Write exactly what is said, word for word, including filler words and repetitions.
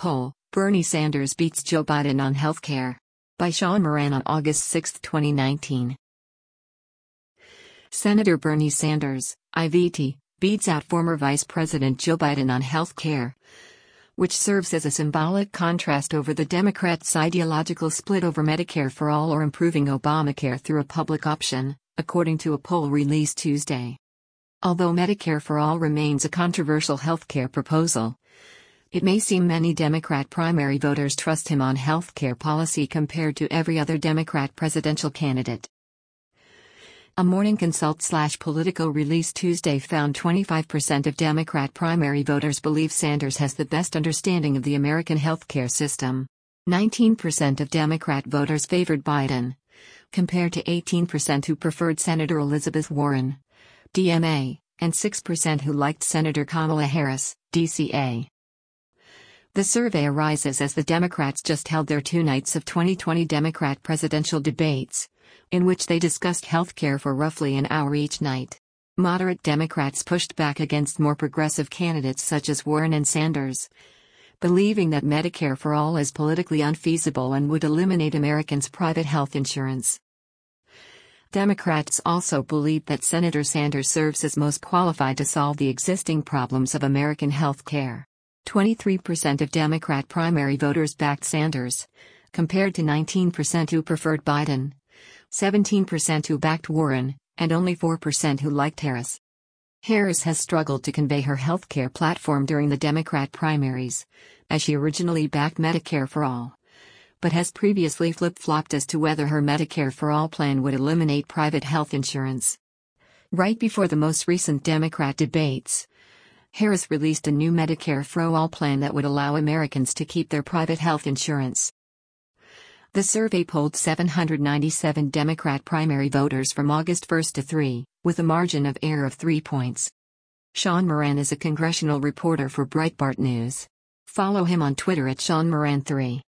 Poll: Bernie Sanders beats Joe Biden on healthcare. By Sean Moran on August sixth, twenty nineteen. Senator Bernie Sanders, I V T, beats out former Vice President Joe Biden on health care, which serves as a symbolic contrast over the Democrats' ideological split over Medicare for All or improving Obamacare through a public option, according to a poll released Tuesday. Although Medicare for All remains a controversial healthcare proposal, it may seem many Democrat primary voters trust him on healthcare policy compared to every other Democrat presidential candidate. A Morning Consult slash Politico release Tuesday found twenty-five percent of Democrat primary voters believe Sanders has the best understanding of the American healthcare system. nineteen percent of Democrat voters favored Biden, compared to eighteen percent who preferred Senator Elizabeth Warren, D M A, and six percent who liked Senator Kamala Harris, D C A. The survey arises as the Democrats just held their two nights of twenty twenty Democrat presidential debates, in which they discussed health care for roughly an hour each night. Moderate Democrats pushed back against more progressive candidates such as Warren and Sanders, believing that Medicare for All is politically unfeasible and would eliminate Americans' private health insurance. Democrats also believe that Senator Sanders serves as most qualified to solve the existing problems of American health care. twenty-three percent of Democrat primary voters backed Sanders, compared to nineteen percent who preferred Biden, seventeen percent who backed Warren, and only four percent who liked Harris. Harris has struggled to convey her healthcare platform during the Democrat primaries, as she originally backed Medicare for All, but has previously flip-flopped as to whether her Medicare for All plan would eliminate private health insurance. Right before the most recent Democrat debates, Harris released a new Medicare for All plan that would allow Americans to keep their private health insurance. The survey polled seven hundred ninety-seven Democrat primary voters from August first to third, with a margin of error of three points. Sean Moran is a congressional reporter for Breitbart News. Follow him on Twitter at Sean Moran three.